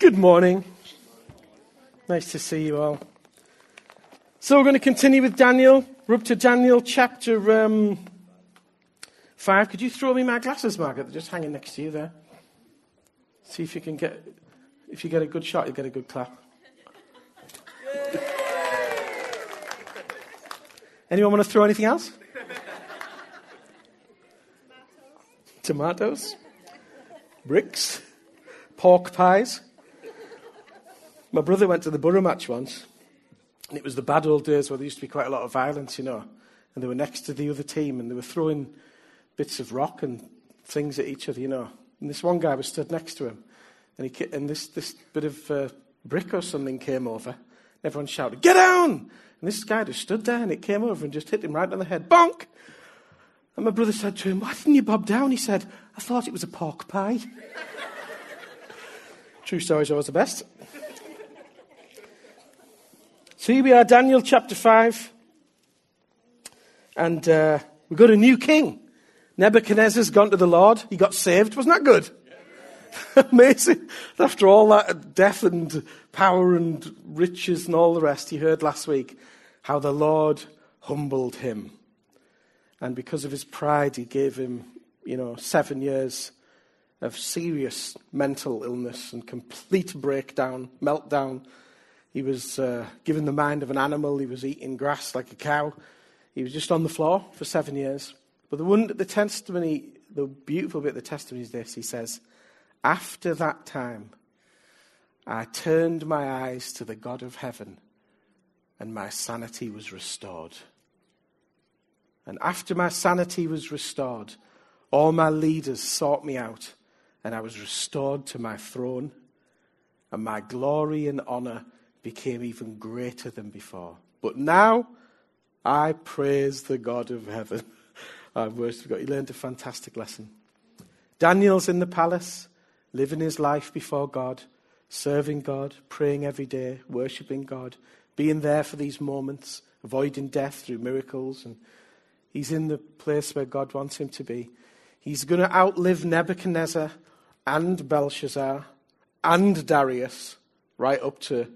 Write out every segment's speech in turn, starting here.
Good morning. Nice to see you all. So we're going to continue with Daniel. We're up to Daniel chapter 5. Could you throw me my glasses, Margaret? They're just hanging next to you there. See if you can get... If you get a good shot, you'll get a good clap. Anyone want to throw anything else? Tomatoes. Bricks. Pork pies. My brother went to the Borough match once, and it was the bad old days where there used to be quite a lot of violence, you know, and they were next to the other team, and they were throwing bits of rock and things at each other, you know. And this one guy was stood next to him, and this bit of brick or something came over. Everyone shouted, "Get down!" And this guy just stood there, and it came over and just hit him right on the head. Bonk! And my brother said to him, "Why didn't you bob down?" He said, "I thought it was a pork pie." True stories are always the best. So here we are, Daniel chapter 5. And we've got a new king. Nebuchadnezzar's gone to the Lord. He got saved. Wasn't that good? Yeah. Amazing. After all that death and power and riches and all the rest, he heard last week how the Lord humbled him. And because of his pride, he gave him, 7 years of serious mental illness and complete breakdown, meltdown. He was given the mind of an animal. He was eating grass like a cow. He was just on the floor for 7 years. But the beautiful bit of the testimony is this. He says, "After that time, I turned my eyes to the God of heaven, and my sanity was restored. And after my sanity was restored, all my leaders sought me out, and I was restored to my throne, and my glory and honor became even greater than before. But now I praise the God of heaven." I worship God. He learned a fantastic lesson. Daniel's in the palace, living his life before God, serving God, praying every day, worshipping God, being there for these moments, avoiding death through miracles. And he's in the place where God wants him to be. He's going to outlive Nebuchadnezzar and Belshazzar and Darius, right up to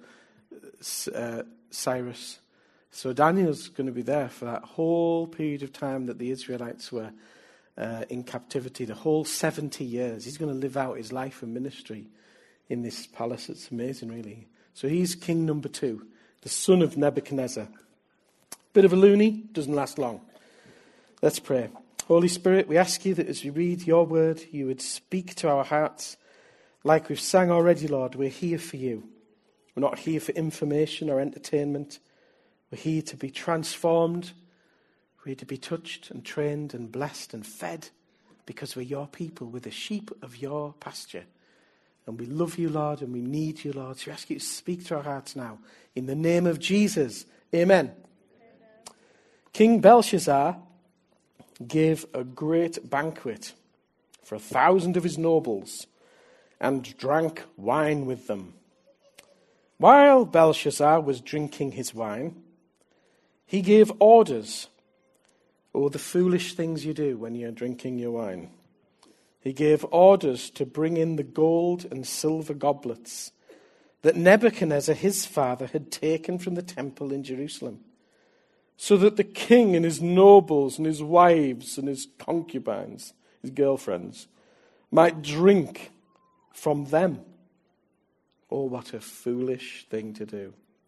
Cyrus. So Daniel's going to be there for that whole period of time that the Israelites were in captivity, the whole 70 years. He's going to live out his life and ministry in this palace. It's amazing, really. So he's king number 2, the son of Nebuchadnezzar. Bit of a loony, doesn't last long. Let's pray. Holy Spirit, we ask you that as we read your word, you would speak to our hearts. Like we've sang already, Lord, we're here for you. We're not here for information or entertainment. We're here to be transformed. We're here to be touched and trained and blessed and fed because we're your people. We're the sheep of your pasture. And we love you, Lord, and we need you, Lord. So we ask you to speak to our hearts now. In the name of Jesus, amen. King Belshazzar gave a great banquet for 1,000 of his nobles and drank wine with them. While Belshazzar was drinking his wine, he gave orders. Oh, the foolish things you do when you're drinking your wine. He gave orders to bring in the gold and silver goblets that Nebuchadnezzar, his father, had taken from the temple in Jerusalem, so that the king and his nobles and his wives and his concubines, his girlfriends, might drink from them. Oh, what a foolish thing to do.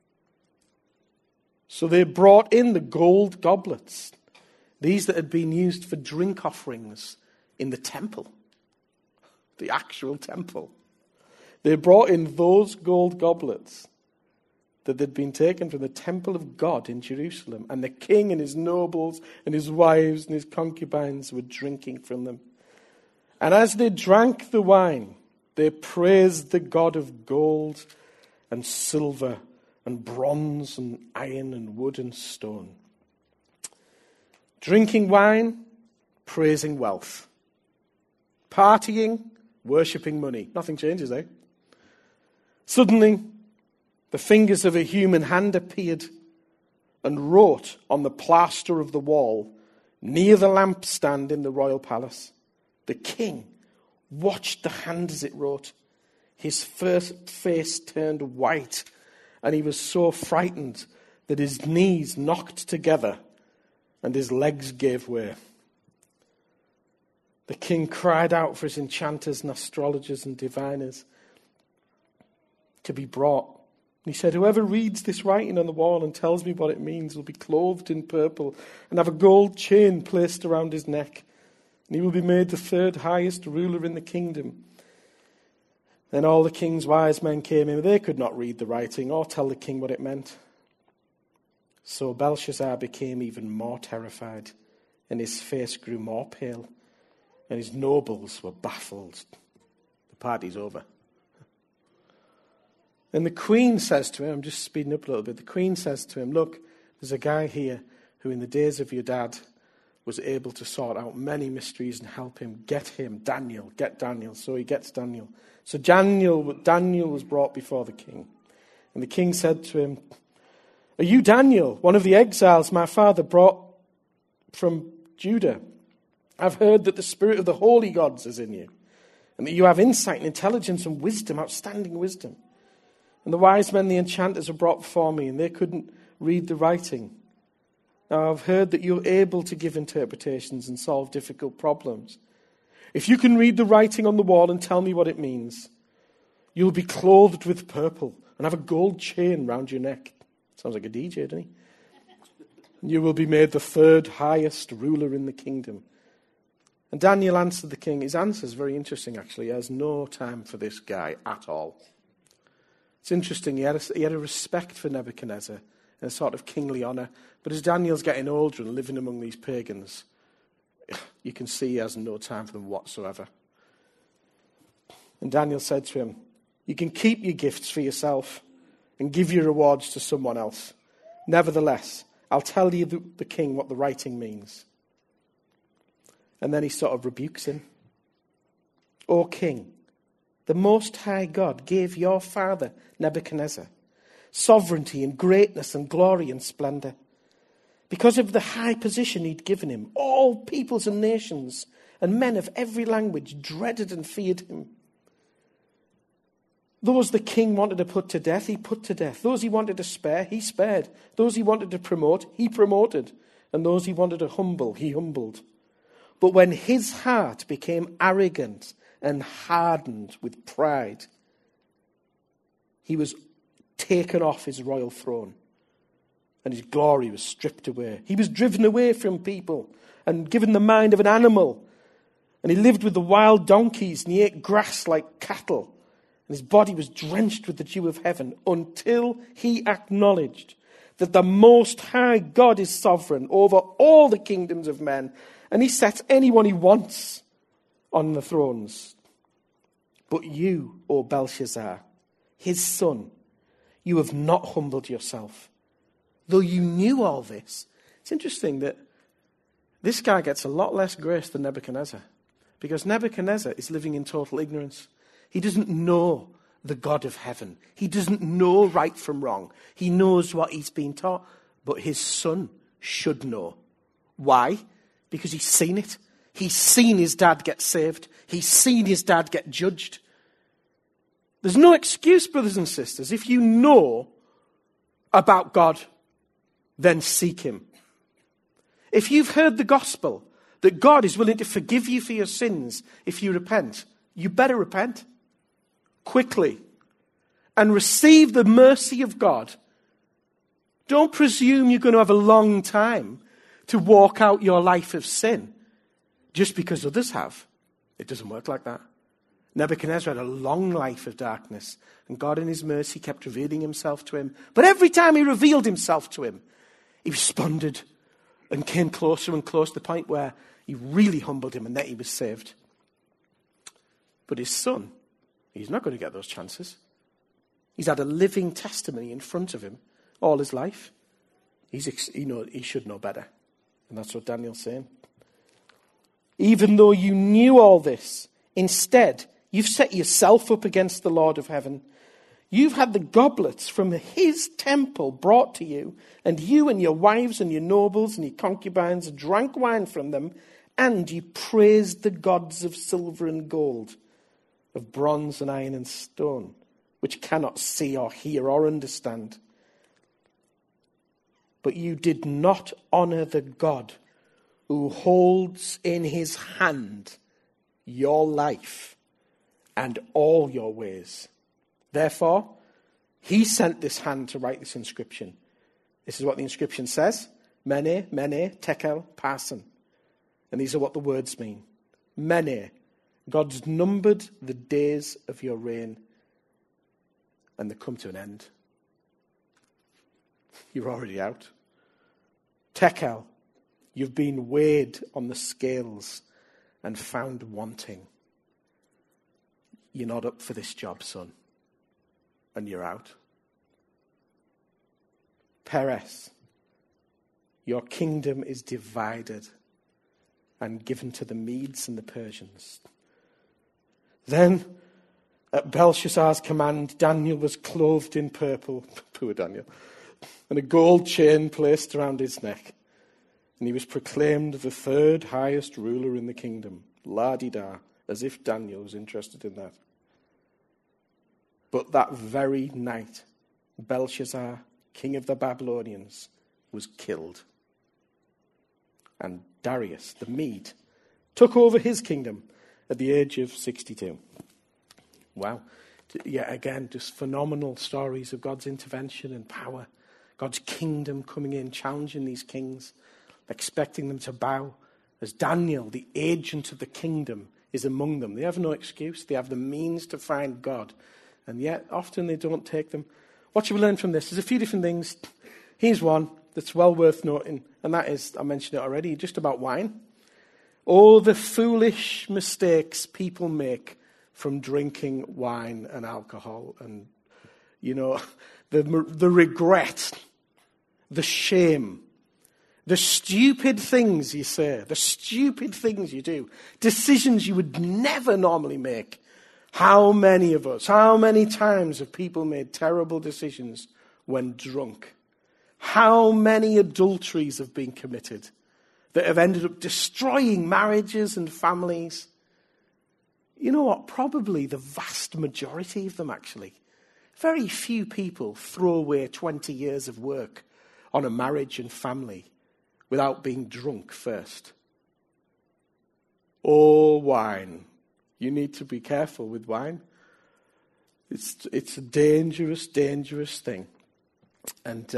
So they brought in the gold goblets, these that had been used for drink offerings in the temple, the actual temple. They brought in those gold goblets that had been taken from the temple of God in Jerusalem, and the king and his nobles and his wives and his concubines were drinking from them. And as they drank the wine, they praised the God of gold and silver and bronze and iron and wood and stone. Drinking wine, praising wealth. Partying, worshipping money. Nothing changes, eh? Suddenly, the fingers of a human hand appeared and wrote on the plaster of the wall near the lampstand in the royal palace. The king watched the hand as it wrote. His first face turned white, and he was so frightened that his knees knocked together and his legs gave way. The king cried out for his enchanters and astrologers and diviners to be brought. And he said, whoever reads this writing on the wall and tells me what it means will be clothed in purple and have a gold chain placed around his neck. And he will be made the third highest ruler in the kingdom. Then all the king's wise men came in. They could not read the writing or tell the king what it meant. So Belshazzar became even more terrified, and his face grew more pale, and his nobles were baffled. The party's over. And the queen says to him, I'm just speeding up a little bit, the queen says to him, look, there's a guy here who in the days of your dad was able to sort out many mysteries and help him. Get him, Daniel, get Daniel. So he gets Daniel. So Daniel was brought before the king. And the king said to him, are you Daniel, one of the exiles my father brought from Judah? I've heard that the spirit of the holy gods is in you, and that you have insight and intelligence and wisdom, outstanding wisdom. And the wise men, the enchanters, were brought before me, and they couldn't read the writing. Now I've heard that you're able to give interpretations and solve difficult problems. If you can read the writing on the wall and tell me what it means, you'll be clothed with purple and have a gold chain round your neck. Sounds like a DJ, doesn't he? And you will be made the third highest ruler in the kingdom. And Daniel answered the king. His answer is very interesting, actually. He has no time for this guy at all. It's interesting. He had a respect for Nebuchadnezzar and a sort of kingly honor. But as Daniel's getting older and living among these pagans, you can see he has no time for them whatsoever. And Daniel said to him, you can keep your gifts for yourself and give your rewards to someone else. Nevertheless, I'll tell you, the king, what the writing means. And then he sort of rebukes him. O king, the Most High God gave your father, Nebuchadnezzar, sovereignty and greatness and glory and splendor. Because of the high position he'd given him, all peoples and nations and men of every language dreaded and feared him. Those the king wanted to put to death, he put to death. Those he wanted to spare, he spared. Those he wanted to promote, he promoted. And those he wanted to humble, he humbled. But when his heart became arrogant and hardened with pride, he was taken off his royal throne, and his glory was stripped away. He was driven away from people and given the mind of an animal. And he lived with the wild donkeys, and he ate grass like cattle. And his body was drenched with the dew of heaven until he acknowledged that the Most High God is sovereign over all the kingdoms of men, and he sets anyone he wants on the thrones. But you, O Belshazzar, his son, you have not humbled yourself, though you knew all this. It's interesting that this guy gets a lot less grace than Nebuchadnezzar, because Nebuchadnezzar is living in total ignorance. He doesn't know the God of heaven. He doesn't know right from wrong. He knows what he's been taught, but his son should know. Why? Because he's seen it. He's seen his dad get saved. He's seen his dad get judged. There's no excuse, brothers and sisters. If you know about God, then seek him. If you've heard the gospel, that God is willing to forgive you for your sins if you repent, you better repent quickly and receive the mercy of God. Don't presume you're going to have a long time to walk out your life of sin just because others have. It doesn't work like that. Nebuchadnezzar had a long life of darkness, and God in his mercy kept revealing himself to him. But every time he revealed himself to him, he responded and came closer and closer to the point where he really humbled him, and then he was saved. But his son, he's not going to get those chances. He's had a living testimony in front of him all his life. He should know better. And that's what Daniel's saying. Even though you knew all this, instead, you've set yourself up against the Lord of heaven. You've had the goblets from his temple brought to you, and you and your wives and your nobles and your concubines drank wine from them, and you praised the gods of silver and gold. of bronze and iron and stone, which cannot see or hear or understand. But you did not honor the God who holds in his hand your life and all your ways. Therefore, he sent this hand to write this inscription. This is what the inscription says. Mene, mene, tekel, parsin. And these are what the words mean. Mene, God's numbered the days of your reign, and they come to an end. You're already out. Tekel, you've been weighed on the scales and found wanting. You're not up for this job, son. And you're out. Peres, your kingdom is divided and given to the Medes and the Persians. Then, at Belshazzar's command, Daniel was clothed in purple, poor Daniel, and a gold chain placed around his neck. And he was proclaimed the third highest ruler in the kingdom. La-di-da, as if Daniel was interested in that. But that very night, Belshazzar, king of the Babylonians, was killed. And Darius, the Mede, took over his kingdom at the age of 62. Wow. Yet again, just phenomenal stories of God's intervention and power. God's kingdom coming in, challenging these kings, expecting them to bow. As Daniel, the agent of the kingdom, is among them. They have no excuse. They have the means to find God. And yet, often they don't take them. What should we learn from this? There's a few different things. Here's one that's well worth noting. And that is, I mentioned it already, just about wine. Oh, the foolish mistakes people make from drinking wine and alcohol. And, the regret, the shame, the stupid things you say, the stupid things you do, decisions you would never normally make. How many of us, how many times have people made terrible decisions when drunk? How many adulteries have been committed that have ended up destroying marriages and families? You know what? Probably the vast majority of them, actually. Very few people throw away 20 years of work on a marriage and family without being drunk first. Oh, wine. You need to be careful with wine. It's a dangerous, dangerous thing. And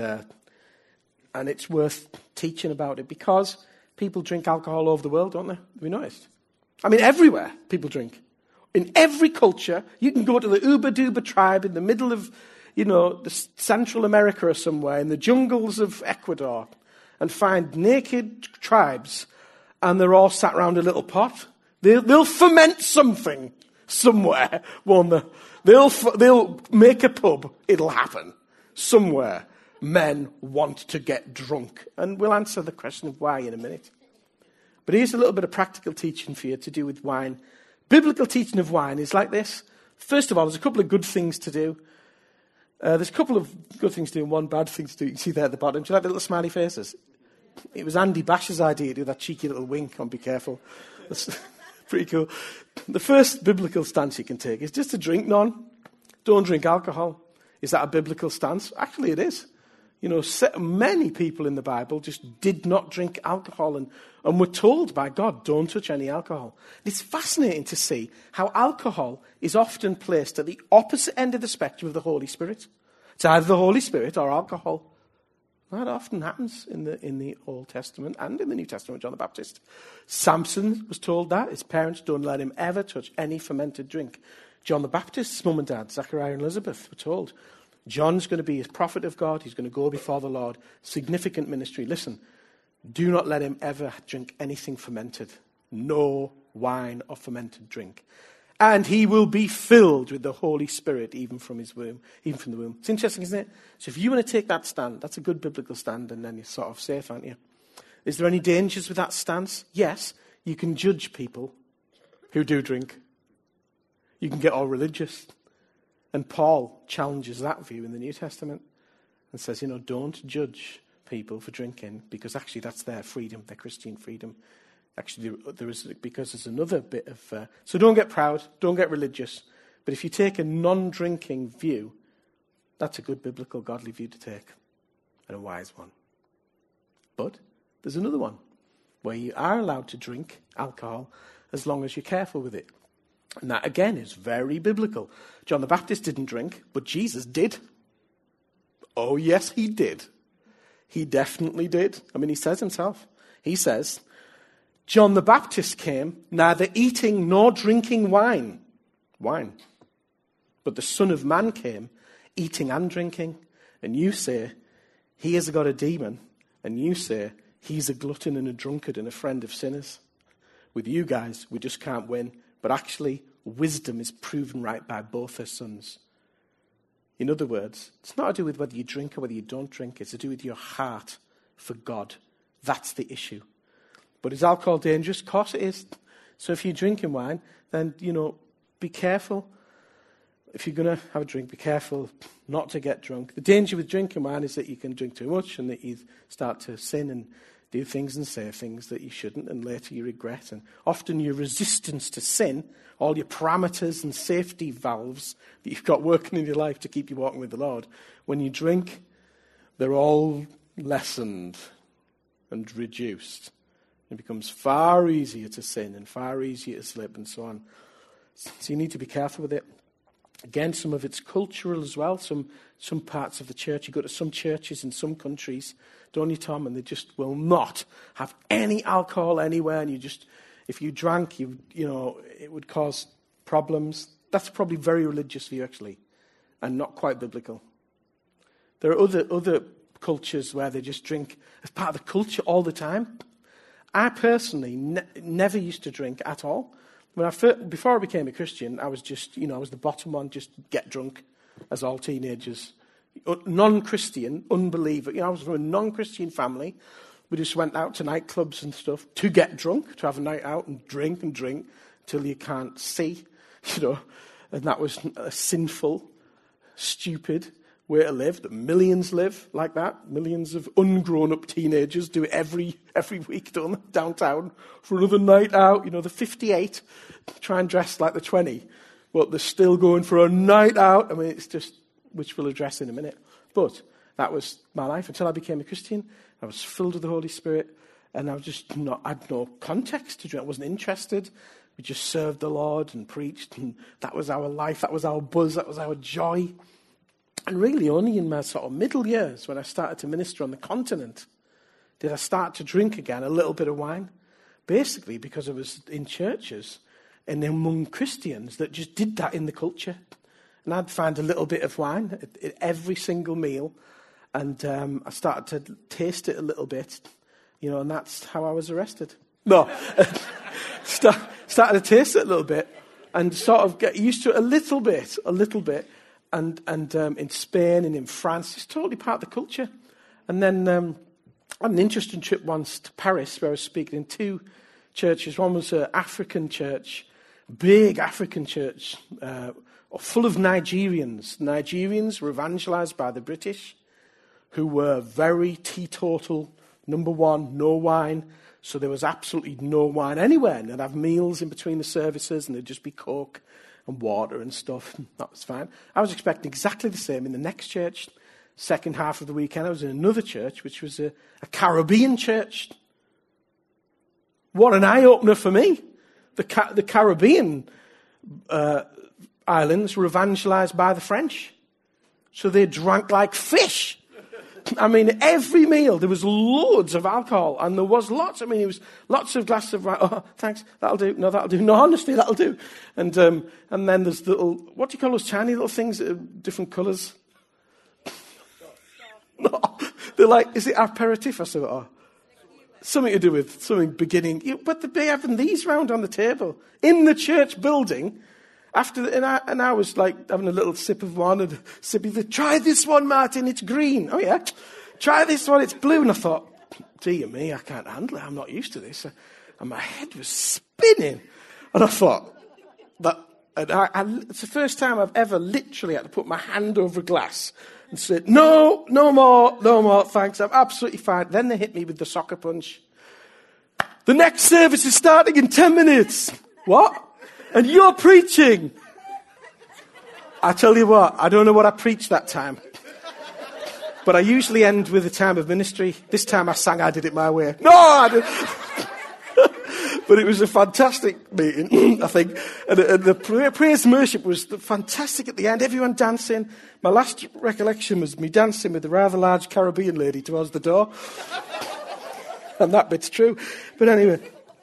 it's worth teaching about it because people drink alcohol all over the world, don't they? Have you noticed? I mean, everywhere people drink. In every culture, you can go to the Uba-Duba tribe in the middle of, the Central America or somewhere, in the jungles of Ecuador, and find naked tribes, and they're all sat around a little pot. They'll ferment something somewhere, won't they? They'll make a pub. It'll happen somewhere. Men want to get drunk. And we'll answer the question of why in a minute. But here's a little bit of practical teaching for you to do with wine. Biblical teaching of wine is like this. First of all, there's a couple of good things to do. There's a couple of good things to do and one bad thing to do. You can see there at the bottom. Do you like the little smiley faces? It was Andy Bash's idea to do that cheeky little wink on Be Careful. That's pretty cool. The first biblical stance you can take is just to drink none. Don't drink alcohol. Is that a biblical stance? Actually, it is. Many people in the Bible just did not drink alcohol and were told by God, don't touch any alcohol. It's fascinating to see how alcohol is often placed at the opposite end of the spectrum of the Holy Spirit. It's either the Holy Spirit or alcohol. That often happens in the Old Testament and in the New Testament, John the Baptist. Samson was told that. His parents don't let him ever touch any fermented drink. John the Baptist's mum and dad, Zachariah and Elizabeth, were told, John's going to be a prophet of God. He's going to go before the Lord. Significant ministry. Listen, do not let him ever drink anything fermented. No wine or fermented drink. And he will be filled with the Holy Spirit even from his womb, even from the womb. It's interesting, isn't it? So if you want to take that stand, that's a good biblical stand, and then you're sort of safe, aren't you? Is there any dangers with that stance? Yes, you can judge people who do drink. You can get all religious. And Paul challenges that view in the New Testament and says, don't judge people for drinking because actually that's their freedom, their Christian freedom. Actually, there is, because there's another bit of... so don't get proud, don't get religious. But if you take a non-drinking view, that's a good biblical, godly view to take, and a wise one. But there's another one, where you are allowed to drink alcohol as long as you're careful with it. And that, again, is very biblical. John the Baptist didn't drink, but Jesus did. Oh, yes, he did. He definitely did. I mean, he says himself. He says, John the Baptist came neither eating nor drinking wine. But the Son of Man came eating and drinking. And you say, he has got a demon. And you say, he's a glutton and a drunkard and a friend of sinners. With you guys, we just can't win. But actually, wisdom is proven right by both her sons. In other words, it's not to do with whether you drink or whether you don't drink. It's to do with your heart for God. That's the issue. But is alcohol dangerous? Of course it is. So if you're drinking wine, then, be careful. If you're going to have a drink, be careful not to get drunk. The danger with drinking wine is that you can drink too much and that you start to sin and do things and say things that you shouldn't, and later you regret. And often your resistance to sin, all your parameters and safety valves that you've got working in your life to keep you walking with the Lord, when you drink, they're all lessened and reduced. It becomes far easier to sin and far easier to slip and so on. So you need to be careful with it. Again, some of it's cultural as well. Some parts of the church, you go to some churches in some countries, don't you, Tom? And they just will not have any alcohol anywhere. And if you drank, it would cause problems. That's probably very religious for you, actually, and not quite biblical. There are other cultures where they just drink as part of the culture all the time. I personally never used to drink at all. Before I became a Christian, I was just, I was the bottom one, just get drunk, as all teenagers. Non-Christian, unbeliever. I was from a non-Christian family. We just went out to nightclubs and stuff to get drunk, to have a night out and drink till you can't see, And that was a sinful, stupid way to live, that millions live like that. Millions of ungrown-up teenagers do it every week downtown for another night out. The 58 try and dress like the 20, but they're still going for a night out. I mean, it's just, which we'll address in a minute. But that was my life until I became a Christian. I was filled with the Holy Spirit, and I had no context to drink. I wasn't interested. We just served the Lord and preached, and that was our life. That was our buzz. That was our joy. And really only in my sort of middle years, when I started to minister on the continent, did I start to drink again a little bit of wine. Basically because I was in churches and among Christians that just did that in the culture. And I'd find a little bit of wine at every single meal. And I started to taste it a little bit, and that's how I was arrested. No, started to taste it a little bit and sort of get used to it a little bit. And in Spain and in France, it's totally part of the culture. And then I had an interesting trip once to Paris where I was speaking in two churches. One was an African church, big African church, full of Nigerians. Nigerians were evangelized by the British, who were very teetotal. Number one, no wine. So there was absolutely no wine anywhere. And they'd have meals in between the services, and there'd just be Coke and water and stuff. That was fine. I was expecting exactly the same in the next church. Second half of the weekend, I was in another church, which was a Caribbean church. What an eye-opener for me. The Caribbean islands were evangelized by the French. So they drank like fish. I mean, every meal, there was loads of alcohol, and there was lots. I mean, it was lots of glasses of wine. Oh, thanks, that'll do. No, that'll do. No, honestly, that'll do. And then there's little, what do you call those tiny little things that are different colours? No, they're like, is it aperitif or something? Or something to do with something beginning. But they're having these round on the table in the church building. And I was like having a little sip of one and try this one, Martin, it's green. Oh yeah, try this one, it's blue. And I thought, dear me, I can't handle it. I'm not used to this. And my head was spinning. And I thought, it's the first time I've ever literally had to put my hand over a glass and said, no more, thanks, I'm absolutely fine. Then they hit me with the soccer punch. The next service is starting in 10 minutes. What? And you're preaching. I tell you what, I don't know what I preached that time. But I usually end with a time of ministry. This time I sang I Did It My Way. No, I didn't. But it was a fantastic meeting, I think. And the praise and worship was fantastic at the end. Everyone dancing. My last recollection was me dancing with a rather large Caribbean lady towards the door. And that bit's true. But anyway.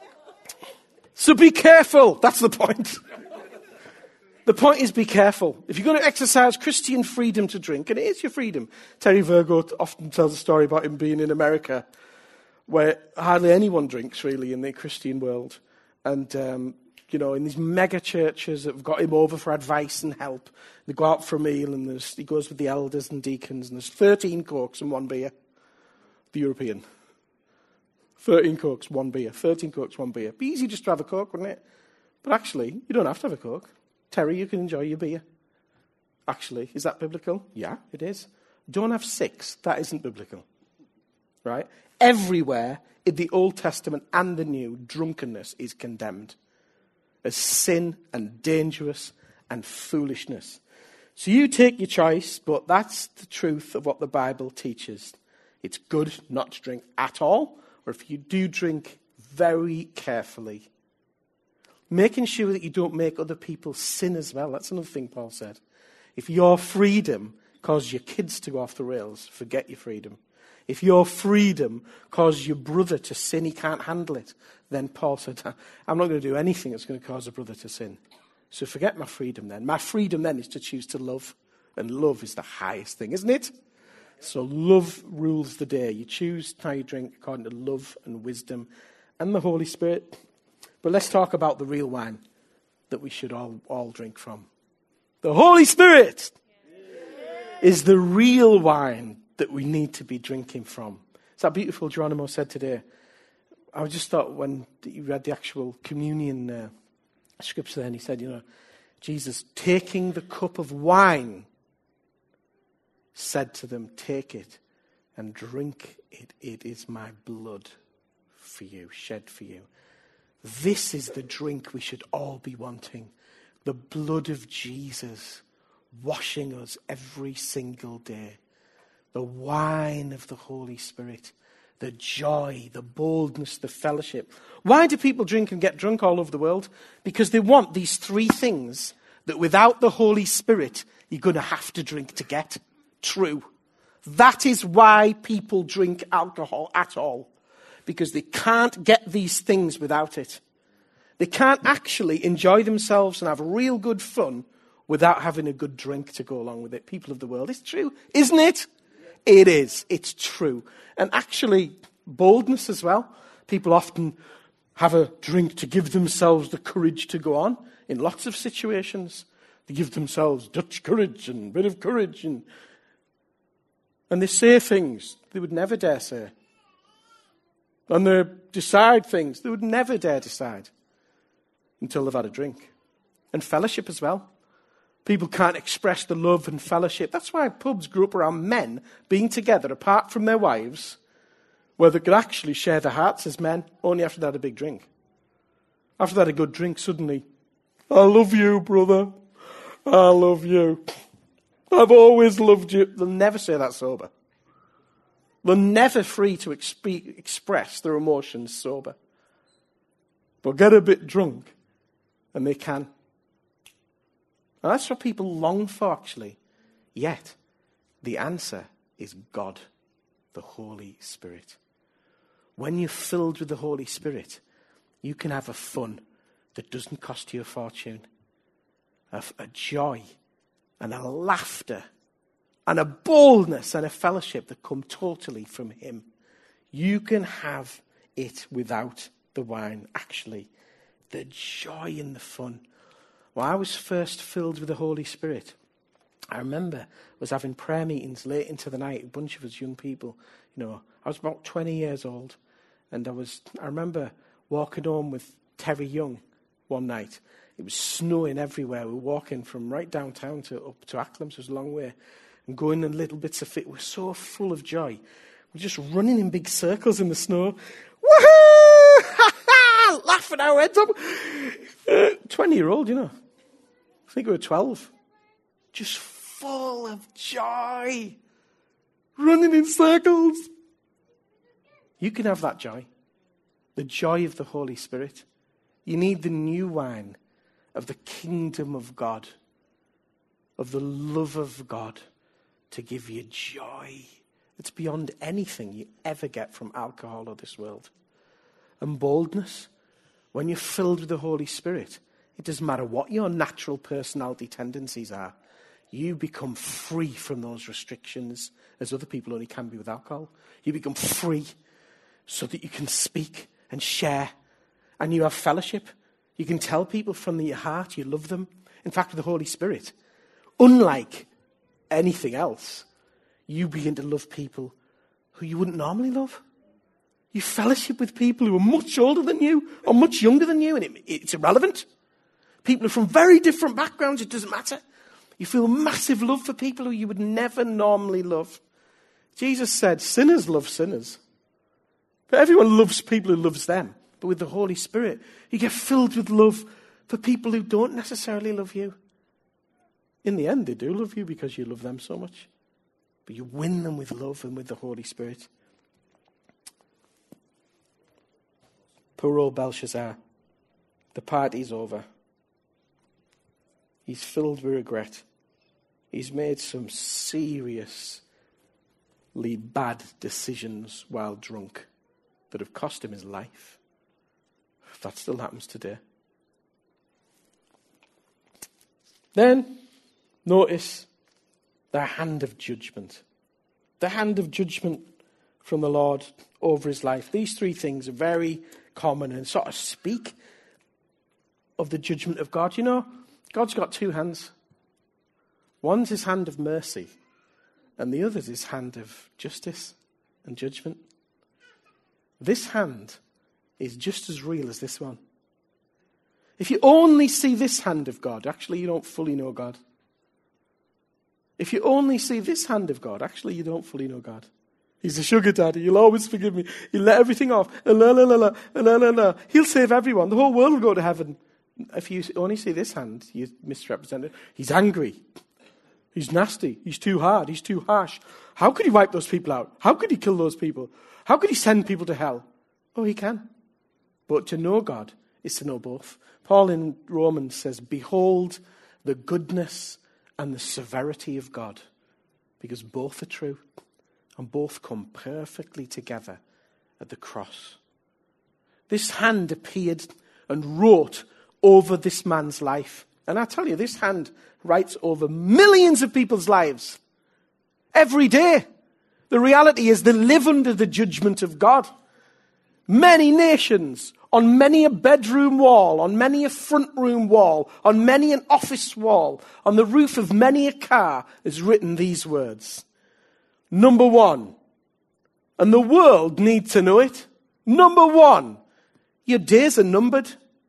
So be careful. That's the point. The point is be careful. If you're going to exercise Christian freedom to drink, and it is your freedom. Terry Virgo often tells a story about him being in America, where hardly anyone drinks, really, in the Christian world. And, in these mega churches that have got him over for advice and help, they go out for a meal, and he goes with the elders and deacons, and there's 13 Cokes and 1 beer. The European. 13 Cokes, 1 beer. 13 Cokes, 1 beer. Be easy just to have a Coke, wouldn't it? But actually, you don't have to have a Coke. Terry, you can enjoy your beer. Actually, is that biblical? Yeah, it is. Don't have 6. That isn't biblical. Right? Everywhere in the Old Testament and the New, drunkenness is condemned as sin and dangerous and foolishness. So you take your choice, but that's the truth of what the Bible teaches. It's good not to drink at all, or if you do drink, very carefully. Making sure that you don't make other people sin as well. That's another thing Paul said. If your freedom causes your kids to go off the rails, forget your freedom. If your freedom causes your brother to sin, he can't handle it, then Paul said, I'm not going to do anything that's going to cause a brother to sin. So forget my freedom then. My freedom then is to choose to love. And love is the highest thing, isn't it? So love rules the day. You choose how you drink according to love and wisdom and the Holy Spirit. But let's talk about the real wine that we should all drink from. The Holy Spirit is the real wine that we need to be drinking from. It's that beautiful Geronimo said today. I just thought when you read the actual communion scripture there, and he said, Jesus taking the cup of wine said to them, take it and drink it. It is my blood for you, shed for you. This is the drink we should all be wanting. The blood of Jesus washing us every single day. The wine of the Holy Spirit. The joy, the boldness, the fellowship. Why do people drink and get drunk all over the world? Because they want these 3 things that without the Holy Spirit, you're going to have to drink to get. True. That is why people drink alcohol at all. Because they can't get these things without it. They can't actually enjoy themselves and have real good fun without having a good drink to go along with it. People of the world, it's true, isn't it? It is. It's true. And actually, boldness as well. People often have a drink to give themselves the courage to go on in lots of situations. They give themselves Dutch courage and a bit of courage. And they say things they would never dare say. And they decide things they would never dare decide until they've had a drink. And fellowship as well. People can't express the love and fellowship. That's why pubs grew up around men being together apart from their wives, where they could actually share their hearts as men, only after they had a big drink. After they had a good drink, suddenly, I love you, brother. I love you. I've always loved you. They'll never say that sober. They're never free to express their emotions sober. But get a bit drunk, and they can. And that's what people long for, actually. Yet, the answer is God, the Holy Spirit. When you're filled with the Holy Spirit, you can have a fun that doesn't cost you a fortune. A joy and a laughter and a boldness and a fellowship that come totally from Him. You can have it without the wine, actually. The joy and the fun. When I was first filled with the Holy Spirit, I remember I was having prayer meetings late into the night, a bunch of us young people. I was about 20 years old, and I remember walking home with Terry Young one night. It was snowing everywhere. We were walking from right downtown up to Acklam, so it was a long way, and going in little bits of it. We were so full of joy. We're just running in big circles in the snow. Woohoo! laughing our heads up. 20-year-old, you know. I think we were 12. Just full of joy. Running in circles. You can have that joy. The joy of the Holy Spirit. You need the new wine of the kingdom of God, of the love of God, to give you joy. It's beyond anything you ever get from alcohol or this world. And boldness. When you're filled with the Holy Spirit, it doesn't matter what your natural personality tendencies are. You become free from those restrictions as other people only can be with alcohol. You become free so that you can speak and share. And you have fellowship. You can tell people from your heart you love them. In fact, with the Holy Spirit, unlike anything else, you begin to love people who you wouldn't normally love. You fellowship with people who are much older than you or much younger than you, and it's irrelevant. People are from very different backgrounds, it doesn't matter. You feel massive love for people who you would never normally love. Jesus said, sinners love sinners. But everyone loves people who loves them. But with the Holy Spirit, you get filled with love for people who don't necessarily love you. In the end, they do love you because you love them so much. But you win them with love and with the Holy Spirit. Poor old Belshazzar. The party's over. He's filled with regret. He's made some seriously bad decisions while drunk that have cost him his life. That still happens today. Then, notice the hand of judgment. The hand of judgment from the Lord over his life. These three things are very common and sort of speak of the judgment of God. You know, God's got two hands. One's his hand of mercy, and the other's his hand of justice and judgment. This hand is just as real as this one. If you only see this hand of God, actually you don't fully know God. If you only see this hand of God, actually you don't fully know God. He's a sugar daddy. He'll always forgive me. He'll let everything off. He'll save everyone. The whole world will go to heaven. If you only see this hand, you misrepresent it. He's angry. He's nasty. He's too hard. He's too harsh. How could he wipe those people out? How could he kill those people? How could he send people to hell? Oh, he can. But to know God is to know both. Paul in Romans says, behold the goodness and the severity of God, because both are true and both come perfectly together at the cross. This hand appeared and wrote over this man's life. And I tell you, this hand writes over millions of people's lives every day. The reality is they live under the judgment of God. Many nations, on many a bedroom wall, on many a front room wall, on many an office wall, on the roof of many a car is written these words. Number one, and the world needs to know it. Number one, your days are numbered.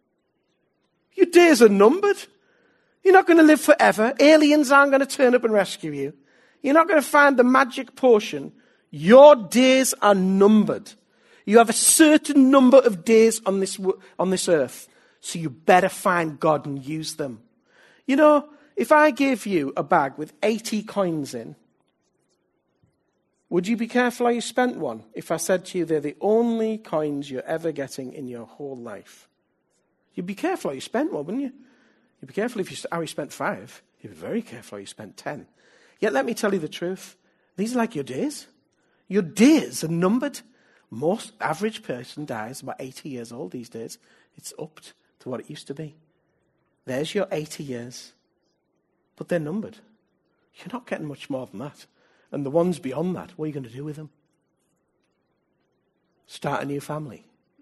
Your days are numbered. You're not going to live forever. Aliens aren't going to turn up and rescue you. You're not going to find the magic potion. Your days are numbered. You have a certain number of days on this earth. So you better find God and use them. You know, if I gave you a bag with 80 coins in, would you be careful how you spent one if I said to you they're the only coins you're ever getting in your whole life? You'd be careful how you spent one, wouldn't you? You'd be careful how you spent 5. You'd be very careful how you spent 10. Yet let me tell you the truth. These are like your days. Your days are numbered. Most average person dies about 80 years old these days. It's up to what it used to be. There's your 80 years. But they're numbered. You're not getting much more than that. And the ones beyond that, what are you going to do with them? Start a new family.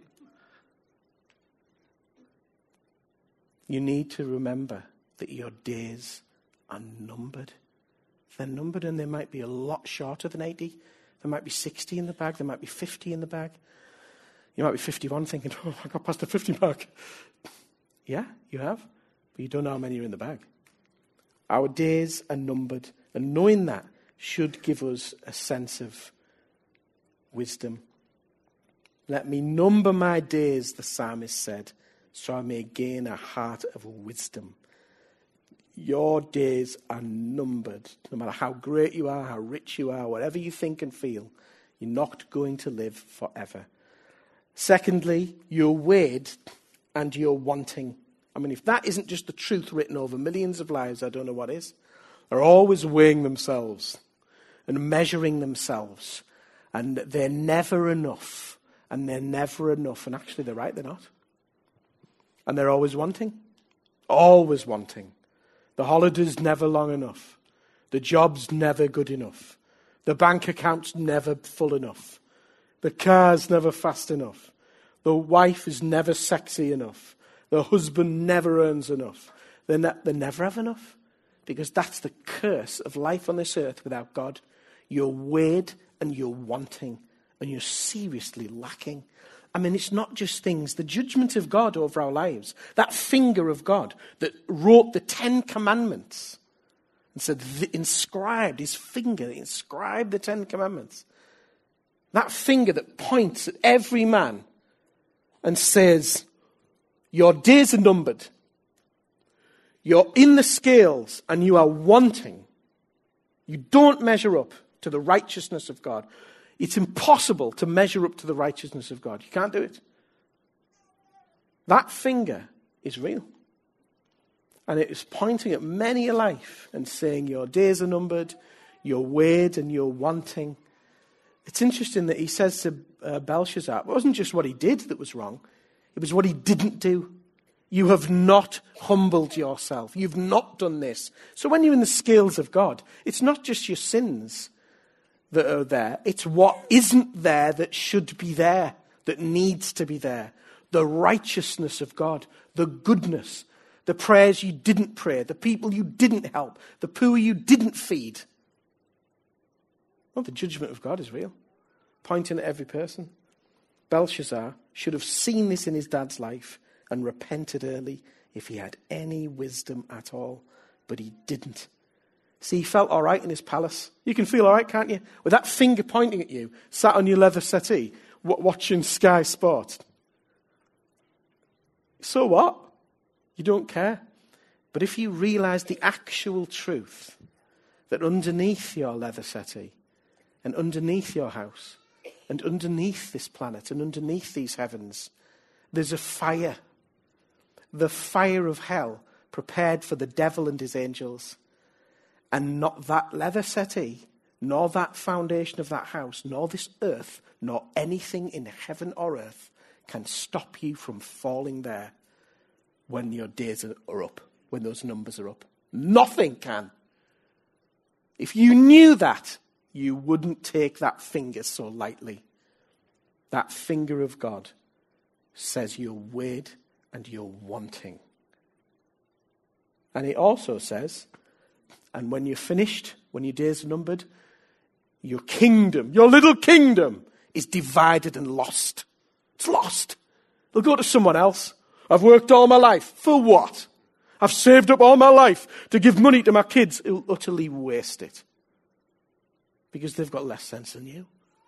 You need to remember that your days are numbered. They're numbered, and they might be a lot shorter than 80. There might be 60 in the bag. There might be 50 in the bag. You might be 51 thinking, oh, I got past the 50 mark. Yeah, you have. But you don't know how many are in the bag. Our days are numbered. And knowing that should give us a sense of wisdom. Let me number my days, the psalmist said, so I may gain a heart of wisdom. Your days are numbered. No matter how great you are, how rich you are, whatever you think and feel, you're not going to live forever. Secondly, you're weighed and you're wanting. I mean, if that isn't just the truth written over millions of lives, I don't know what is. They're always weighing themselves and measuring themselves, and they're never enough, and they're never enough. And actually, they're right, they're not. And they're always wanting. Always wanting. The holiday's never long enough. The job's never good enough. The bank account's never full enough. The car's never fast enough. The wife is never sexy enough. The husband never earns enough. They never have enough. Because that's the curse of life on this earth without God. You're weighed and you're wanting. And you're seriously lacking. I mean, it's not just things. The judgment of God over our lives, that finger of God that wrote the 10 Commandments and said, inscribed his finger, inscribed the 10 Commandments. That finger that points at every man and says, your days are numbered. You're in the scales and you are wanting. You don't measure up to the righteousness of God. It's impossible to measure up to the righteousness of God. You can't do it. That finger is real. And it is pointing at many a life and saying your days are numbered, you're weighed and you're wanting. It's interesting that he says to Belshazzar, it wasn't just what he did that was wrong. It was what he didn't do. You have not humbled yourself. You've not done this. So when you're in the scales of God, it's not just your sins that are there. It's what isn't there that should be there, that needs to be there. The righteousness of God, the goodness, the prayers you didn't pray, the people you didn't help, the poor you didn't feed. Well, the judgment of God is real, pointing at every person. Belshazzar should have seen this in his dad's life and repented early if he had any wisdom at all, but he didn't. See, he felt all right in his palace. You can feel all right, can't you? With that finger pointing at you, sat on your leather settee, watching Sky Sport. So what? You don't care. But if you realize the actual truth, that underneath your leather settee, and underneath your house, and underneath this planet, and underneath these heavens, there's a fire. The fire of hell prepared for the devil and his angels. And not that leather settee, nor that foundation of that house, nor this earth, nor anything in heaven or earth can stop you from falling there when your days are up, when those numbers are up. Nothing can. If you knew that, you wouldn't take that finger so lightly. That finger of God says you're weighed and you're wanting. And it also says, and when you're finished, when your days are numbered, your kingdom, your little kingdom, is divided and lost. It's lost. It'll go to someone else. I've worked all my life. For what? I've saved up all my life to give money to my kids. It'll utterly waste it. Because they've got less sense than you.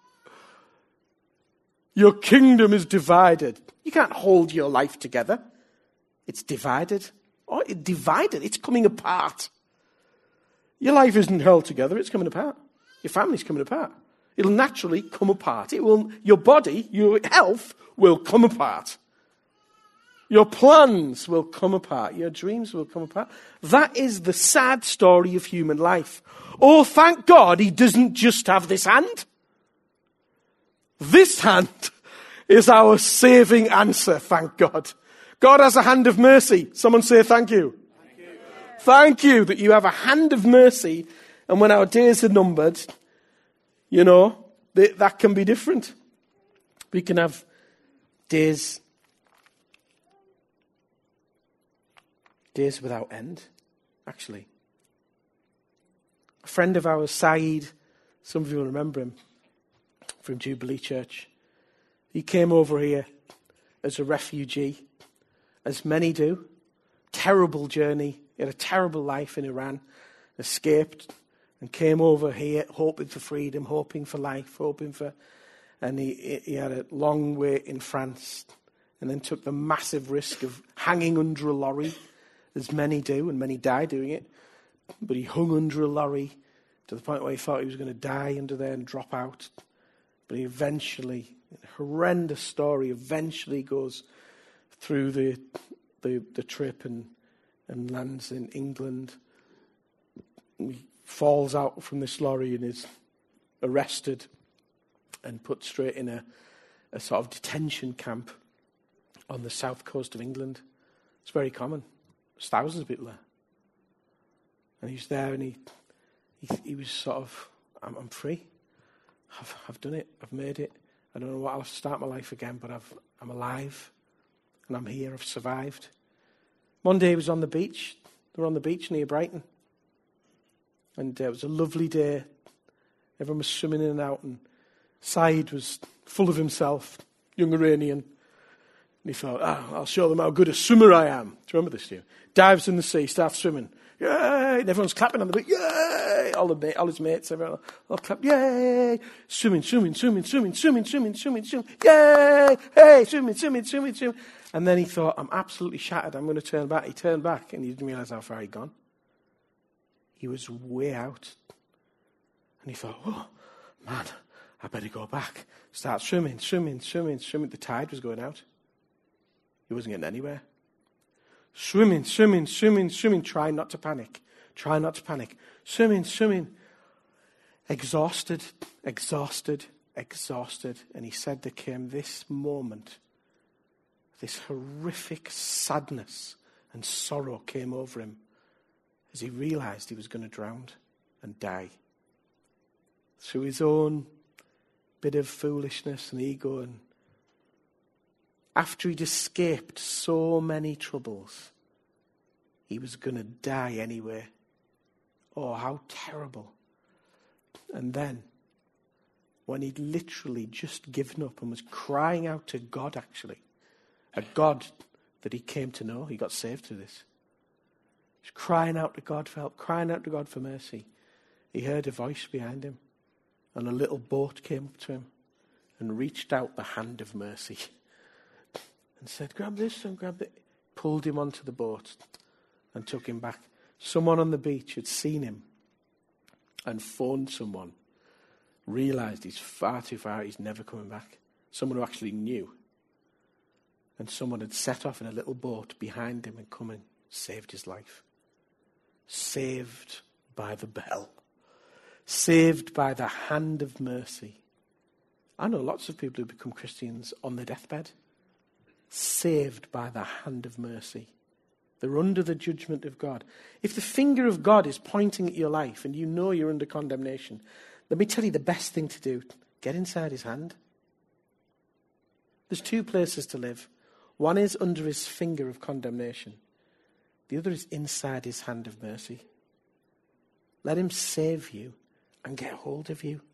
Your kingdom is divided. You can't hold your life together. It's divided. Oh, it's divided. It's coming apart. Your life isn't held together. It's coming apart. Your family's coming apart. It'll naturally come apart. Your body, your health will come apart. Your plans will come apart. Your dreams will come apart. That is the sad story of human life. Oh, thank God he doesn't just have this hand. This hand is our saving answer, thank God. God has a hand of mercy. Someone say thank you. Thank you. Thank you that you have a hand of mercy, and when our days are numbered, that can be different. We can have days without end, actually. A friend of ours, Saeed, some of you will remember him, from Jubilee Church. He came over here as a refugee, as many do. Terrible journey. He had a terrible life in Iran. Escaped and came over here hoping for freedom, hoping for life, hoping for... And he had a long wait in France and then took the massive risk of hanging under a lorry, as many do, and many die doing it. But he hung under a lorry to the point where he thought he was going to die under there and drop out. But he eventually, a horrendous story, eventually goes through the trip and lands in England. He falls out from this lorry and is arrested and put straight in a sort of detention camp on the south coast of England. It's very common. There's thousands of people there. And he's there and he was sort of, I'm free. I've done it. I've made it. I don't know what I'll start my life again, but I'm alive. And I'm here. I've survived. One day he was on the beach. They were on the beach near Brighton. And it was a lovely day. Everyone was swimming in and out. And Said was full of himself, young Iranian. And he thought, I'll show them how good a swimmer I am. Do you remember this, Stu? Dives in the sea, starts swimming. Yay! And everyone's clapping on the beach. Yay! All his mates, everyone all clap. Yay! Swimming. Yay! Hey! Swimming. And then he thought, I'm absolutely shattered. I'm going to turn back. He turned back and he didn't realize how far he'd gone. He was way out. And he thought, oh, man, I better go back. Start swimming. The tide was going out. He wasn't getting anywhere. Swimming. Try not to panic. Swimming. Exhausted. And he said there came this moment, this horrific sadness and sorrow came over him as he realized he was going to drown and die. Through his own bit of foolishness and ego, and after he'd escaped so many troubles, he was going to die anyway. Oh, how terrible. And then, when he'd literally just given up and was crying out to God, actually, a God that he came to know, he got saved through this. He was crying out to God for help, crying out to God for mercy. He heard a voice behind him, and a little boat came up to him and reached out the hand of mercy and said, grab this and grab it. Pulled him onto the boat and took him back. Someone on the beach had seen him and phoned someone, realized he's far too far, he's never coming back. Someone who actually knew. And someone had set off in a little boat behind him and come and saved his life. Saved by the bell. Saved by the hand of mercy. I know lots of people who become Christians on their deathbed. Saved by the hand of mercy. They're under the judgment of God. If the finger of God is pointing at your life and you know you're under condemnation, let me tell you the best thing to do. Get inside his hand. There's two places to live. One is under his finger of condemnation. The other is inside his hand of mercy. Let him save you and get hold of you.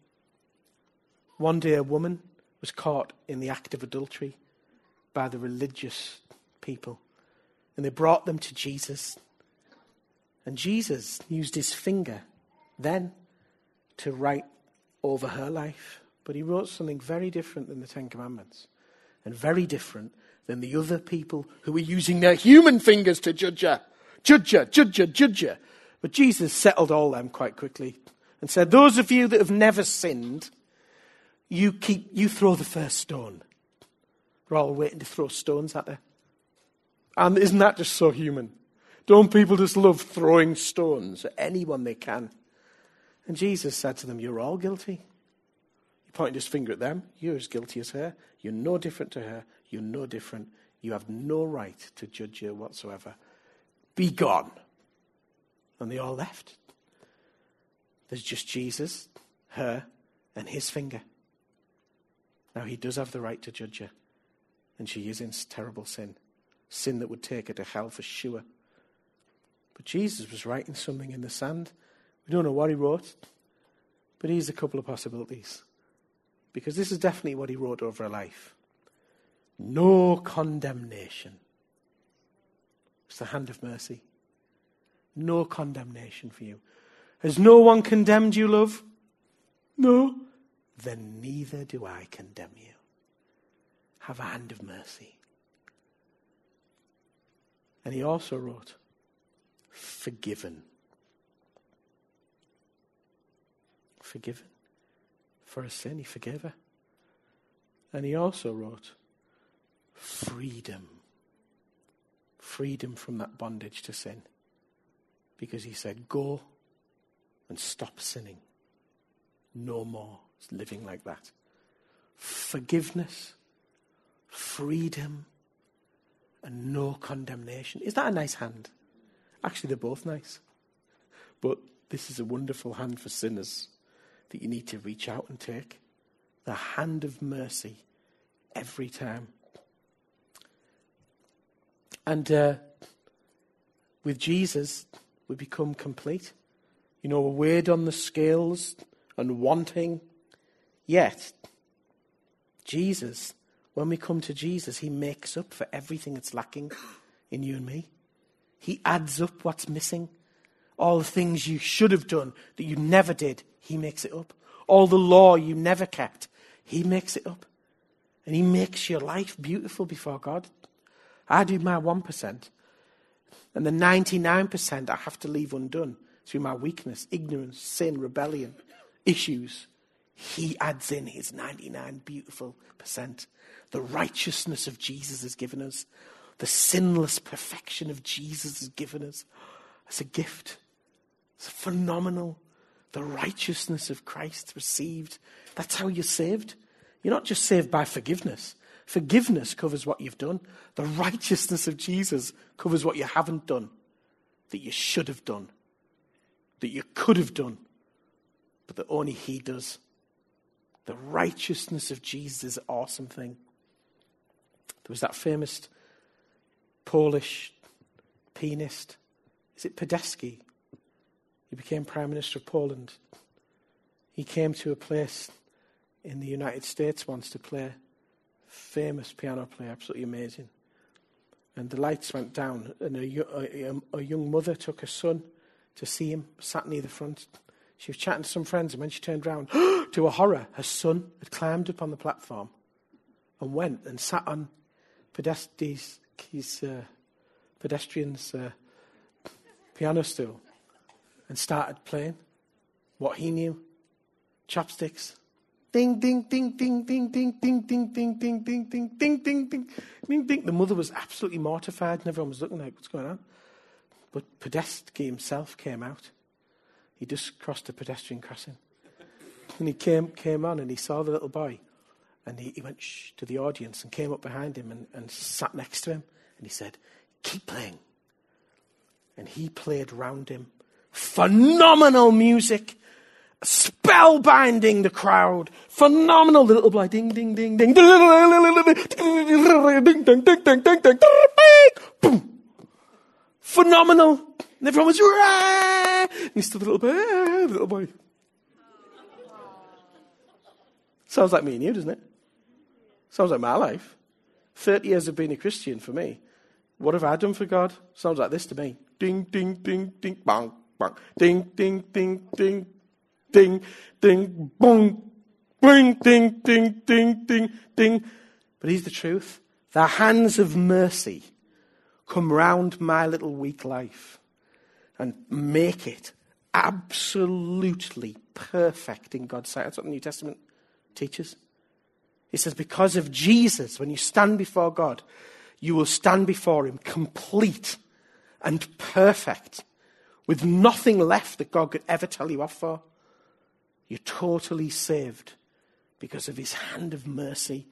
One day a woman was caught in the act of adultery by the religious people. And they brought them to Jesus. And Jesus used his finger then to write over her life. But he wrote something very different than the Ten Commandments. And very different than the other people who were using their human fingers to judge her. Judge her. But Jesus settled all them quite quickly and said, those of you that have never sinned, you throw the first stone. We're all waiting to throw stones at her. And isn't that just so human? Don't people just love throwing stones at anyone they can? And Jesus said to them, you're all guilty. He pointed his finger at them. You're as guilty as her. You're no different to her. You're no different. You have no right to judge her whatsoever. Be gone. And they all left. There's just Jesus, her, and his finger. Now he does have the right to judge her. And she is in terrible sin. Sin that would take her to hell for sure. But Jesus was writing something in the sand. We don't know what he wrote. But here's a couple of possibilities. Because this is definitely what he wrote over her life. No condemnation. It's the hand of mercy. No condemnation for you. Has no one condemned you, love? No. then neither do I condemn you. Have a hand of mercy. And he also wrote, forgiven. Forgiven. For a sin, he forgave her. And he also wrote, freedom. Freedom from that bondage to sin. Because he said, go and stop sinning. No more living like that. Forgiveness, freedom, and no condemnation. Is that a nice hand? Actually, they're both nice. But this is a wonderful hand for sinners that you need to reach out and take. The hand of mercy every time. And with Jesus, we become complete. You know, we're weighed on the scales and wanting. Yet, Jesus, when we come to Jesus, he makes up for everything that's lacking in you and me. He adds up what's missing. All the things you should have done that you never did, he makes it up. All the law you never kept, he makes it up. And he makes your life beautiful before God. I do my 1%. And the 99% I have to leave undone through my weakness, ignorance, sin, rebellion, issues. He adds in his 99 beautiful percent. The righteousness of Jesus has given us. The sinless perfection of Jesus has given us. It's a gift. It's phenomenal. The righteousness of Christ received. That's how you're saved. You're not just saved by forgiveness. Forgiveness covers what you've done. The righteousness of Jesus covers what you haven't done, that you should have done, that you could have done, but that only he does. The righteousness of Jesus is an awesome thing. There was that famous Polish pianist, is it Podolski? He became Prime Minister of Poland. He came to a place in the United States once to play. Famous piano player, absolutely amazing. And the lights went down, and a young mother took her son to see him, sat near the front. She was chatting to some friends, and when she turned round, to her horror, her son had climbed up on the platform and went and sat on pedestrian's piano stool and started playing what he knew. Chopsticks. Ding, ding, ding, ding, ding, ding, ding, ding, ding, ding, ding, ding, ding, ding, ding, ding, ding. The mother was absolutely mortified, and everyone was looking like, what's going on? But Podolski himself came out. He just crossed the pedestrian crossing. And he came on, and he saw the little boy. And he went shh to the audience and came up behind him and sat next to him. And he said, keep playing. And he played round him. Phenomenal music. Spellbinding the crowd. Phenomenal. The little boy. Ding, ding, ding, ding. Boom. Phenomenal. And everyone was, rah! And he stood the little boy. Sounds like me and you, doesn't it? Sounds like my life. 30 years of being a Christian for me. What have I done for God? Sounds like this to me. Ding, ding, ding, ding, bang, bang. Ding, ding, ding, ding, ding, ding, bong. Bing, ding, ding, ding, ding, ding. But here's the truth. The hands of mercy come round my little weak life and make it absolutely perfect in God's sight. That's what the New Testament teaches. It says because of Jesus, when you stand before God, you will stand before him complete and perfect, with nothing left that God could ever tell you off for. You're totally saved because of his hand of mercy.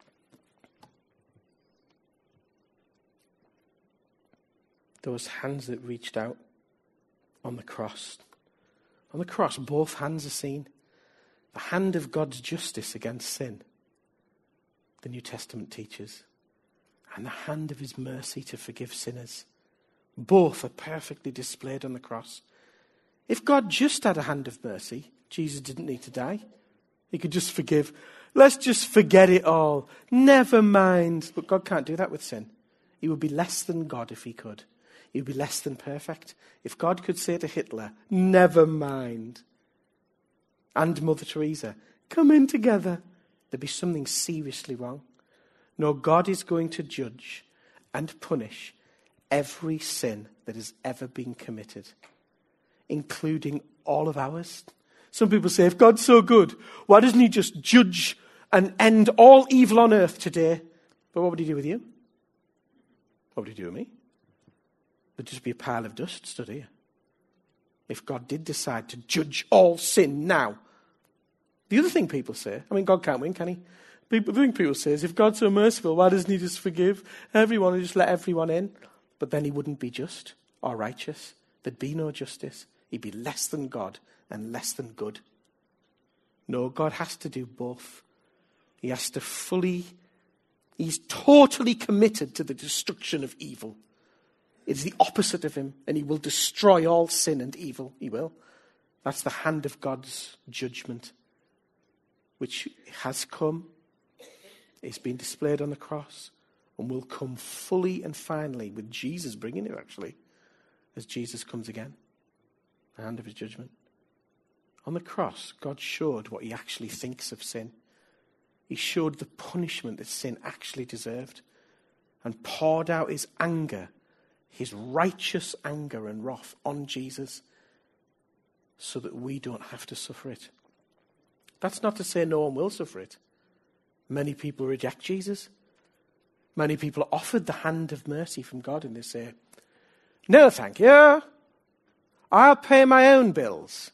Those hands that reached out on the cross. On the cross, both hands are seen. The hand of God's justice against sin, the New Testament teaches, and the hand of his mercy to forgive sinners. Both are perfectly displayed on the cross. If God just had a hand of mercy, Jesus didn't need to die. He could just forgive. Let's just forget it all. Never mind. But God can't do that with sin. He would be less than God if he could. He would be less than perfect. If God could say to Hitler, never mind, and Mother Teresa come in together, there'd be something seriously wrong. No, God is going to judge and punish every sin that has ever been committed, including all of ours. Some people say, if God's so good, why doesn't he just judge and end all evil on earth today? But what would he do with you? What would he do with me? There'd just be a pile of dust stood here. If God did decide to judge all sin now. The other thing people say, God can't win, can he? The thing people say is, if God's so merciful, why doesn't he just forgive everyone and just let everyone in? But then he wouldn't be just or righteous. There'd be no justice. He'd be less than God and less than good. No, God has to do both. He has to he's totally committed to the destruction of evil. It's the opposite of him, and he will destroy all sin and evil. He will. That's the hand of God's judgment, which has come. It's been displayed on the cross, and will come fully and finally, with Jesus bringing it, actually, as Jesus comes again. The hand of his judgment. On the cross, God showed what he actually thinks of sin. He showed the punishment that sin actually deserved, and poured out his anger, his righteous anger and wrath on Jesus, so that we don't have to suffer it. That's not to say no one will suffer it. Many people reject Jesus. Many people are offered the hand of mercy from God, and they say, no, thank you. I'll pay my own bills.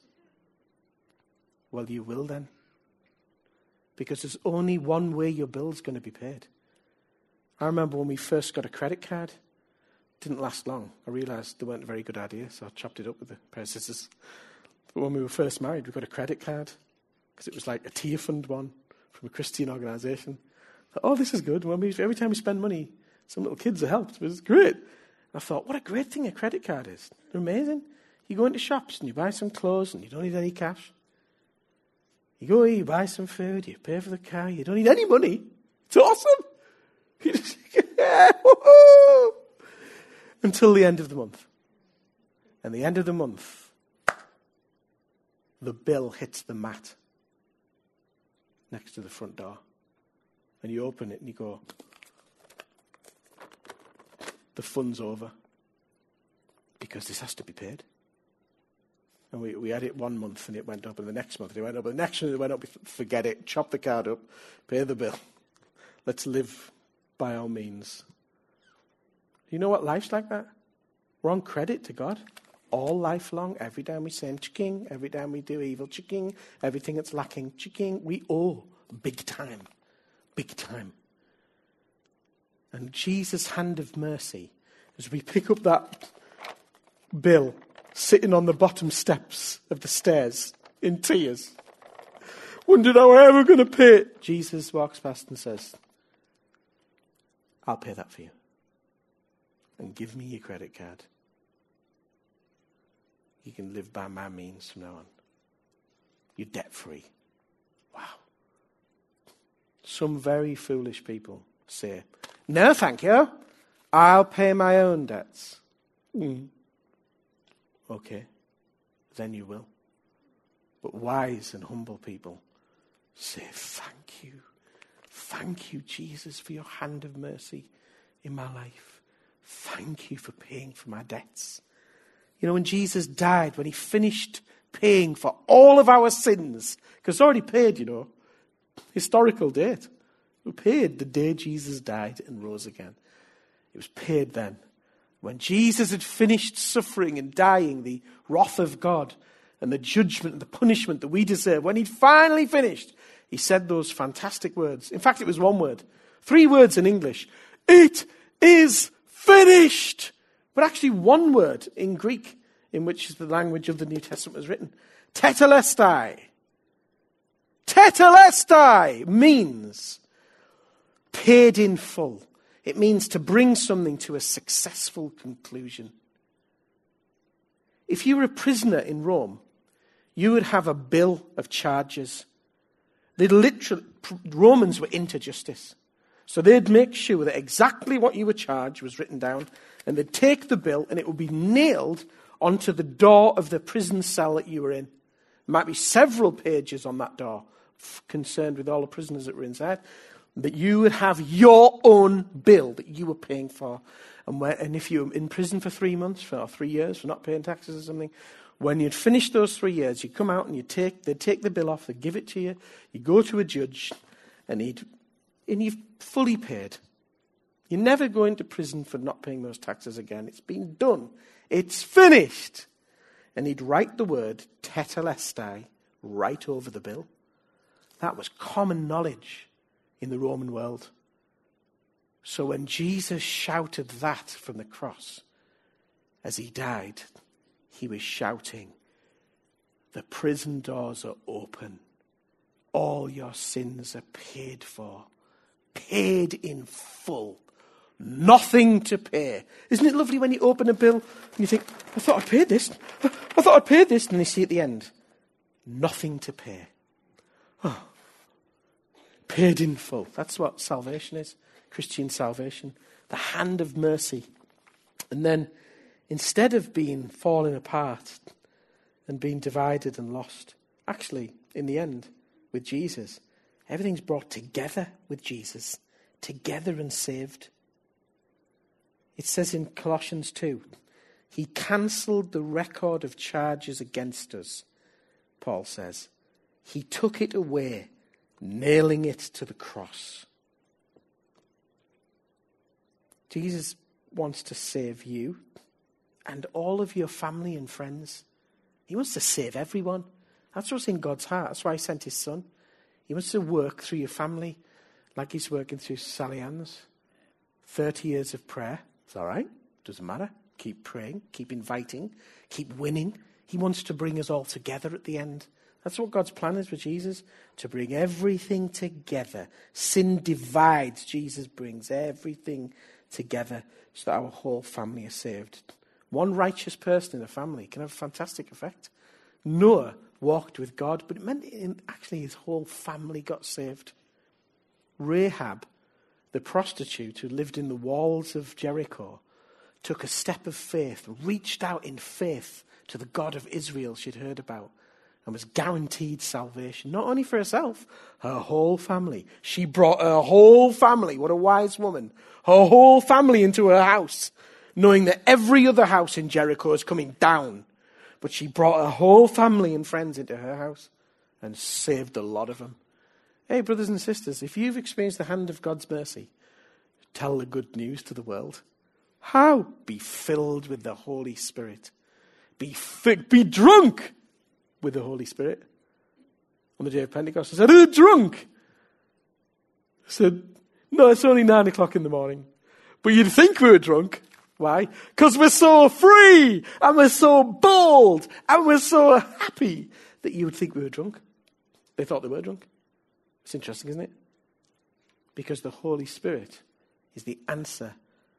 Well, you will then. Because there's only one way your bill's going to be paid. I remember when we first got a credit card. Didn't last long. I realised they weren't a very good idea, so I chopped it up with a pair of scissors. But when we were first married, we got a credit card, because it was like a tier fund one from a Christian organisation. Oh, this is good. Every time we spend money, some little kids are helped. It was great. I thought, what a great thing a credit card is. They're amazing. You go into shops and you buy some clothes and you don't need any cash. You go here, you buy some food, you pay for the car, you don't need any money. It's awesome. You just, yeah, woohoo! Until the end of the month. And the end of the month, the bill hits the mat next to the front door. And you open it and you go, the fun's over. Because this has to be paid. And we had it 1 month and it went up, and the next month it went up, and the next month it went up. Forget it, chop the card up, pay the bill. Let's live by all means. You know what life's like that? We're on credit to God all life long. Every time we sin, chicking. Every time we do evil, chicking. Everything that's lacking, chicking. We owe big time. Big time. And Jesus' hand of mercy, as we pick up that bill, sitting on the bottom steps of the stairs in tears, wondered how we're ever going to pay it. Jesus walks past and says, I'll pay that for you. And give me your credit card. You can live by my means from now on. You're debt free. Wow. Some very foolish people say, no, thank you. I'll pay my own debts. Okay, then you will. But wise and humble people say, thank you. Thank you, Jesus, for your hand of mercy in my life. Thank you for paying for my debts. You know, when Jesus died, when he finished paying for all of our sins, because it's already paid, you know, historical date. We paid the day Jesus died and rose again. It was paid then. When Jesus had finished suffering and dying, the wrath of God and the judgment and the punishment that we deserve, when he'd finally finished, he said those fantastic words. In fact, it was one word. 3 words in English. It is finished. But actually one word in Greek, in which the language of the New Testament was written. Tetelestai. Tetelestai means paid in full. It means to bring something to a successful conclusion. If you were a prisoner in Rome, you would have a bill of charges. Romans were into justice. So they'd make sure that exactly what you were charged was written down, and they'd take the bill and it would be nailed onto the door of the prison cell that you were in. might be several pages on that door concerned with all the prisoners that were inside. That you would have your own bill that you were paying for. And if you were in prison for 3 months or 3 years for not paying taxes or something, when you'd finished those 3 years, you'd come out and they'd take the bill off, they'd give it to you, you go to a judge, and you've fully paid. You're never going to prison for not paying those taxes again. It's been done. It's finished. And he'd write the word tetelestai right over the bill. That was common knowledge in the Roman world. So when Jesus shouted that from the cross as he died, he was shouting, the prison doors are open. All your sins are paid for. Paid in full. Nothing to pay. Isn't it lovely when you open a bill and you think, I thought I paid this. I thought I paid this. And you see at the end, nothing to pay. Oh, paid in full. That's what salvation is. Christian salvation. The hand of mercy. And then instead of falling apart and being divided and lost, actually, in the end, with Jesus, everything's brought together with Jesus. Together and saved. It says in Colossians 2, he cancelled the record of charges against us, Paul says. He took it away, nailing it to the cross. Jesus wants to save you and all of your family and friends. He wants to save everyone. That's what's in God's heart. That's why he sent his son. He wants to work through your family like he's working through Sally Ann's. 30 years of prayer. It's all right. Doesn't matter. Keep praying. Keep inviting. Keep winning. He wants to bring us all together at the end. That's what God's plan is for Jesus. To bring everything together. Sin divides. Jesus brings everything together so that our whole family is saved. One righteous person in a family can have a fantastic effect. Noah walked with God, but it meant actually his whole family got saved. Rahab, the prostitute who lived in the walls of Jericho, took a step of faith, reached out in faith to the God of Israel she'd heard about, and was guaranteed salvation, not only for herself, her whole family. She brought her whole family, what a wise woman, her whole family into her house, knowing that every other house in Jericho is coming down. But she brought her whole family and friends into her house and saved a lot of them. Hey, brothers and sisters, if you've experienced the hand of God's mercy, tell the good news to the world. How? Be filled with the Holy Spirit. Be drunk with the Holy Spirit. On the day of Pentecost, I said, are you drunk? I said, no, it's only 9 o'clock in the morning. But you'd think we were drunk. Why? Because we're so free, and we're so bold, and we're so happy that you would think we were drunk. They thought they were drunk. It's interesting, isn't it? Because the Holy Spirit is the answer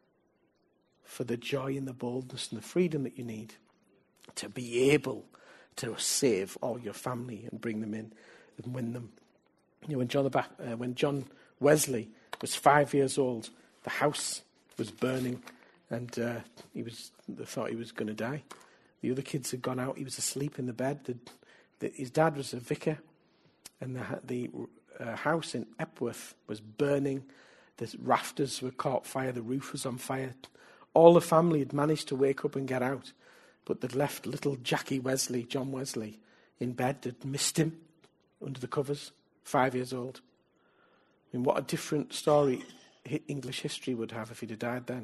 for the joy and the boldness and the freedom that you need to be able to save all your family and bring them in and win them. You know, when John Wesley was 5 years old, the house was burning, and they thought he was going to die. The other kids had gone out. He was asleep in the bed. His dad was a vicar, and the house in Epworth was burning. The rafters were caught fire. The roof was on fire. All the family had managed to wake up and get out, but they'd left little John Wesley, in bed. They'd missed him under the covers, 5 years old. I mean, what a different story English history would have if he'd have died then.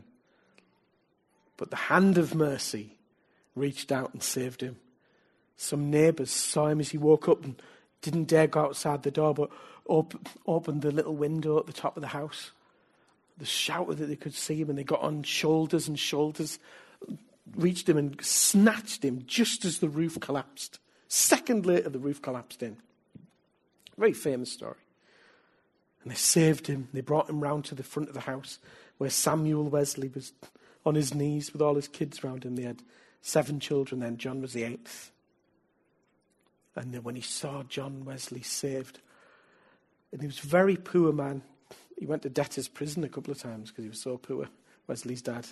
But the hand of mercy reached out and saved him. Some neighbours saw him as he woke up and didn't dare go outside the door, but opened the little window at the top of the house. They shouted that they could see him, and they got on shoulders and shoulders, reached him and snatched him just as the roof collapsed. Second later, the roof collapsed in. Very famous story. And they saved him. They brought him round to the front of the house where Samuel Wesley was on his knees with all his kids round him. They had 7 children then. John was the 8th. And then when he saw John Wesley saved, and he was a very poor man. He went to debtor's prison a couple of times because he was so poor. Wesley's dad,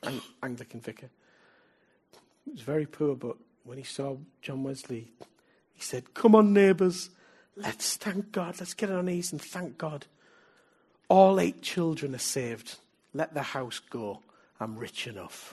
Anglican vicar. He was very poor, but when he saw John Wesley, He said, come on, neighbours, let's thank God. Let's get on our knees and thank God. All 8 children are saved. Let the house go. I'm rich enough.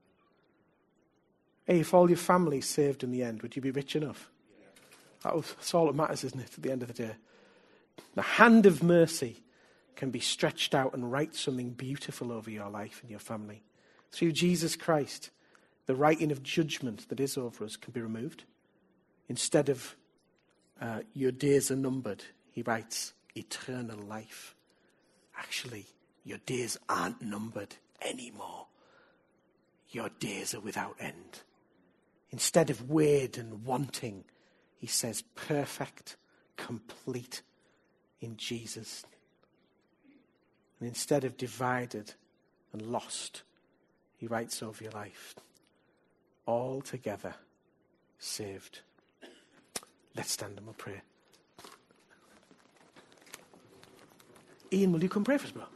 Hey, if all your family's saved in the end, would you be rich enough? That's all that matters, isn't it, at the end of the day? The hand of mercy can be stretched out and write something beautiful over your life and your family. Through Jesus Christ, the writing of judgment that is over us can be removed. Instead of your days are numbered, he writes eternal life. Actually, your days aren't numbered anymore. Your days are without end. Instead of weird and wanting, he says perfect, complete in Jesus. And instead of divided and lost, he writes over your life, all together saved. Let's stand and we'll pray. Ian, will you come pray for us, bro?